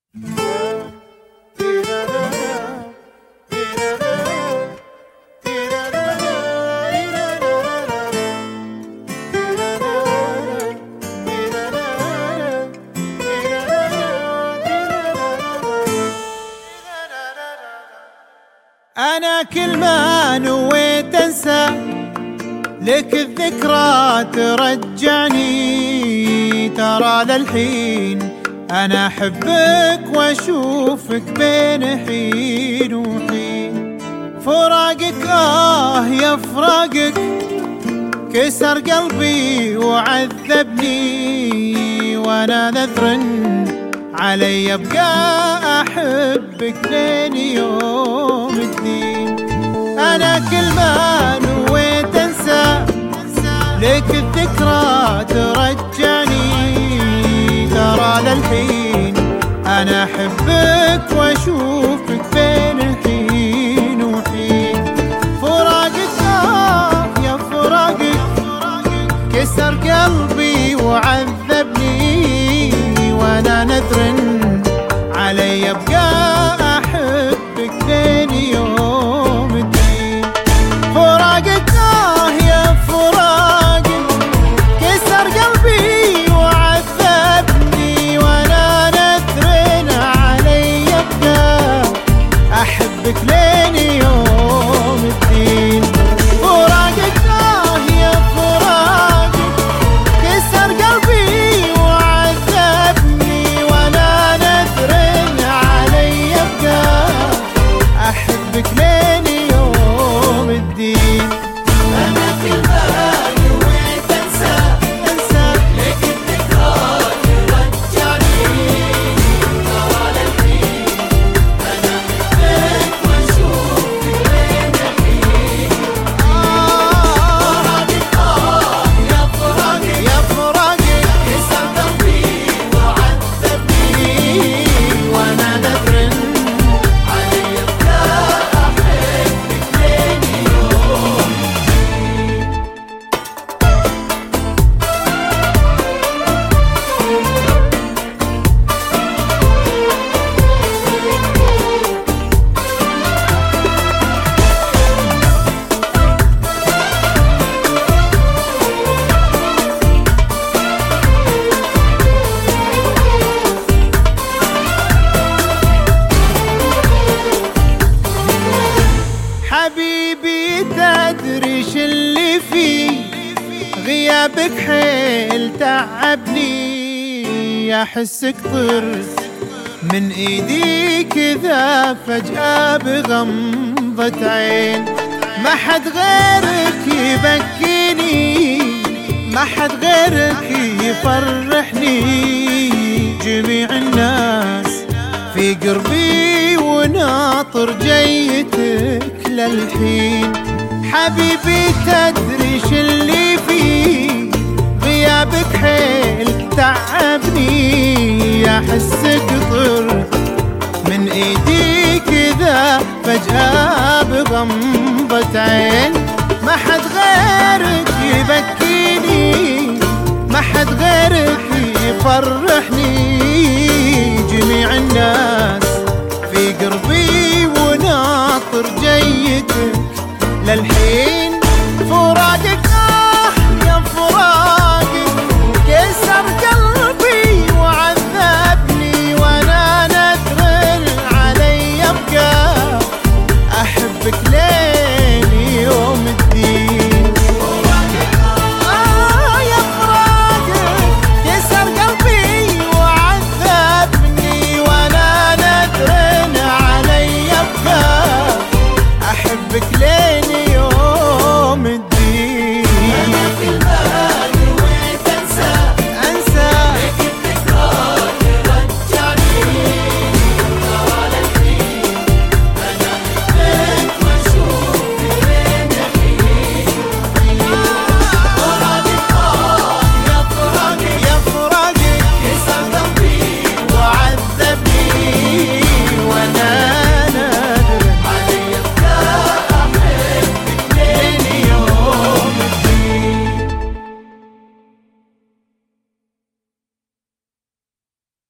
أنا كل ما نويت أنسى لك الذكرى ترجعني، ترى للحين أنا أحبك وأشوفك بين حين وحين. فراقك يا فراقك كسر قلبي وعذبني، وأنا نذر علي أبقى أحبك لين يوم الدين. أنا كل ما نويت أنسى لك الذكرى ترجعني، ترى للحين أنا أحبك وأشوفك بين حين وحين. فراقك يا فراقك كسر قلبي وعذبني، وأنا نذر علي أبقى أحبك لين يوم الدين. فراقك يا فراقك كسر قلبي وعذبني، وأنا نذر علي أبقى أحبك لين يوم الدين. فراقك يا فراقك كسر قلبي أحبك لين يوم الدين. أنا كل ما نويت أنسى لك الذكرى ترجعني، ترى للحين أنا أحبك وأشوفك بين حين. فراقك يا فراقك يا فراقك كسر قلبي وعذبني، وأنا نذر حبيبي. تدري شاللي فيه غيابك حيل تعبني، أحسك طرت من ايدي كذا فجأة بغمضة عين. ما حد غيرك يبكيني، ما حد غيرك يفرحني، جميع الناس في قربي وناطر جيتك للحين. حبيبي تدري شاللي فيه غيابك حيل تعبني، أحسك طرت من ايدي كذا فجأة بغمضة عين. ما حد غيرك يبكيني، ما حد غيرك يفرحني، جميع الناس في قربي وناطر جيتك للحين.